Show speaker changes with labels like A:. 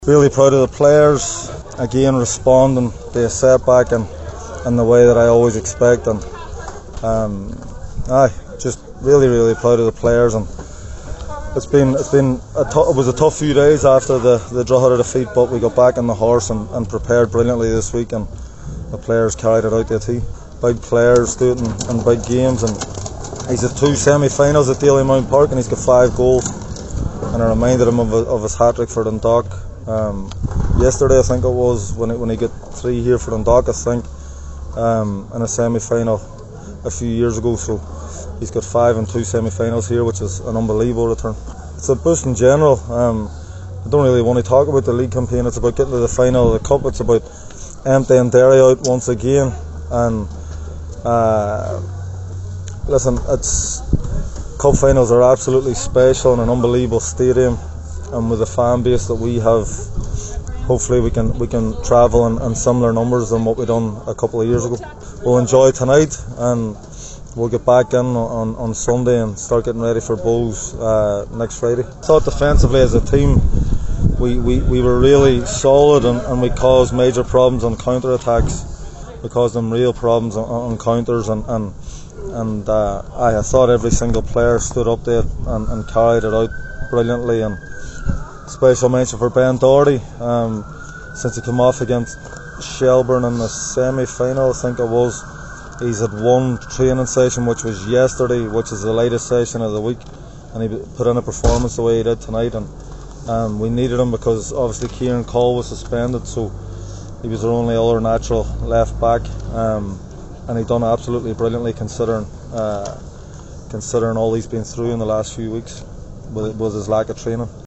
A: Really proud of the players, again responding to a setback in the way that I always expect, and just really proud of the players. And it was a tough few days after the Drogheda defeat, but we got back on the horse and prepared brilliantly this week, and the players carried it out to a T. Big players do it in big games, and he's at 2 semi-finals at Dalymount Park and he's got 5 goals, and I reminded him of his hat-trick for Dundalk yesterday, I think it was, when he got 3 here for Dundalk, I think, in a semi-final a few years ago. So he's got 5 and 2 semi-finals here, which is an unbelievable return. It's a boost in general. I don't really want to talk about the league campaign. It's about getting to the final of the cup. It's about emptying Derry out once again. And listen, cup finals are absolutely special in an unbelievable stadium, and with the fan base that we have, hopefully we can travel in similar numbers than what we done a couple of years ago. We'll enjoy tonight, and we'll get back in on Sunday and start getting ready for Bohs next Friday. I thought defensively as a team we were really solid, and we caused major problems on counter-attacks. We caused them real problems on counters, and I thought every single player stood up there and carried it out brilliantly. And special mention for Ben Doherty, since he came off against Shelbourne in the semi-final, I think it was. He's had 1 training session, which was yesterday, which is the latest session of the week, and he put in a performance the way he did tonight. And we needed him because obviously Kieran Cole was suspended, so he was our only other natural left back, and he done absolutely brilliantly considering all he's been through in the last few weeks with his lack of training.